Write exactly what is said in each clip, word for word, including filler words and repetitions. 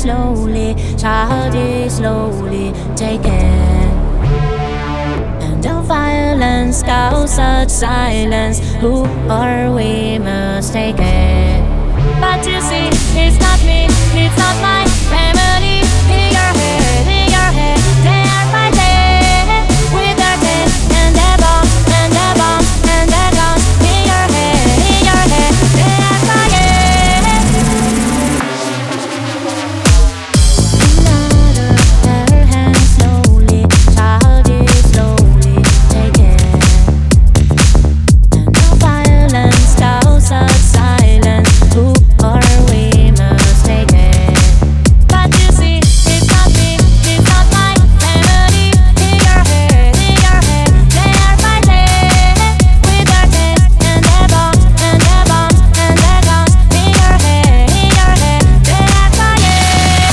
slowly, childish slowly, take it. And the violence causes such silence. Who are we mistaken? But you see, it's not me, it's not my family. In your head, in your head, they are fighting with their teeth and their bombs and their bombs and their guns. In your head, in your head, they are fighting. Another her hand slowly, childish slowly, take it. And the violence causes such silence. Who are we mistaken? But you see, it's not me, it's not my family. In your head, in your head, they are fighting with their teeth and their bombs and their bombs and their guns. In your head, in your head, they are fighting.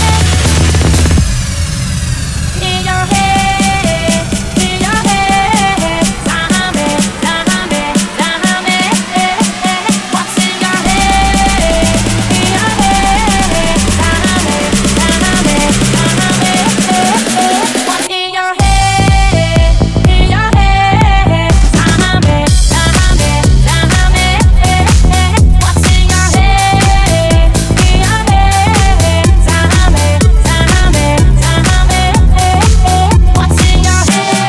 In your head, in your head, zombie, zombie, zombie. What's in your head? In your head, zombie, zombie, zombie. What's in your head? In your head, zombie, zombie, zombie. What's in your head? In your head, zombie, zombie, zombie. What's in your head?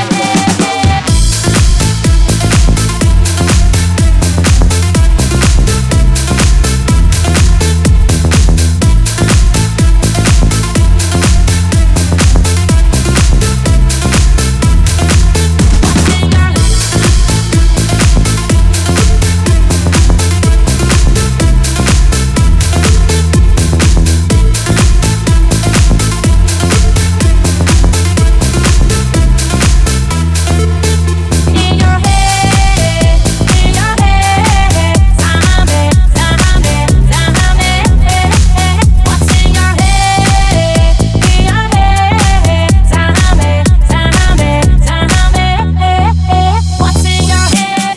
In your head, in your head, zombie, zombie, zombie. What's in your head? In your head, zombie, zombie, zombie. What's in your head?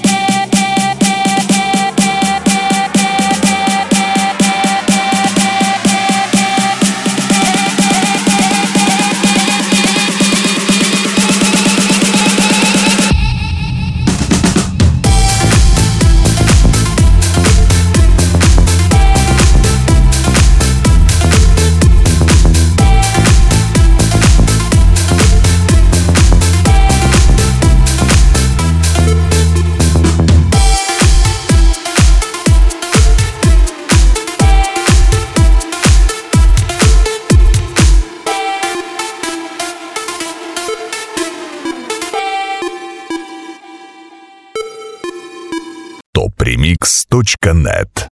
топ ремикс точка нет